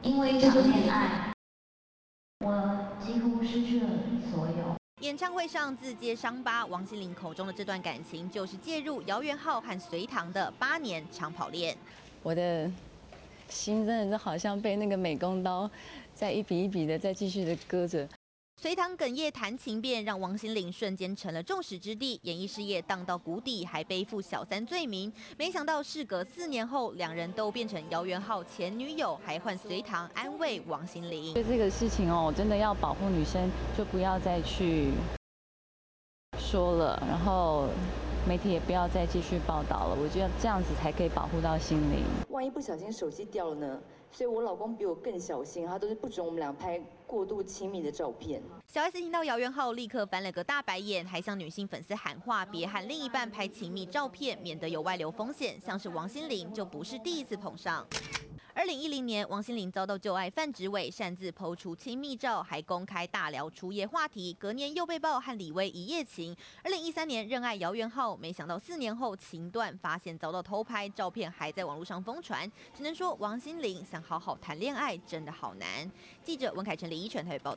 因为一场恋爱，我几乎失去了所有。 演唱会上自揭伤疤，王心凌口中的这段感情，就是介入姚元浩和隋棠的8年长跑恋。 我的心真的是好像被那个美工刀在一笔一笔的再继续的割着。 隋棠哽咽谈情变，让王心凌瞬间成了众矢之的，演艺事业荡到谷底，还背负小三罪名。没想到事隔4年后，两人都变成姚元浩前女友，还换隋棠安慰王心凌。 对这个事情哦，真的要保护女生，就不要再去说了，然后媒体也不要再继续报道了。我觉得这样子才可以保护到心灵。 万一不小心手机掉了呢？所以我老公比我更小心，他都是不准我们俩拍过度亲密的照片。 小 S 听到姚元浩，立刻翻了个大白眼，还向女性粉丝喊话：别和另一半拍亲密照片，免得有外流风险。像是王心凌就不是第一次碰上。2010年，王心凌遭到旧爱范植伟擅自抛出亲密照，还公开大聊初夜话题，隔年又被曝和李薇一夜情。2013年认爱姚元浩，没想到4年后情断，发现遭到偷拍，照片还在网络上疯传。只能说王心凌想好好谈恋爱真的好难。记者温凯成、李依纯台北报道。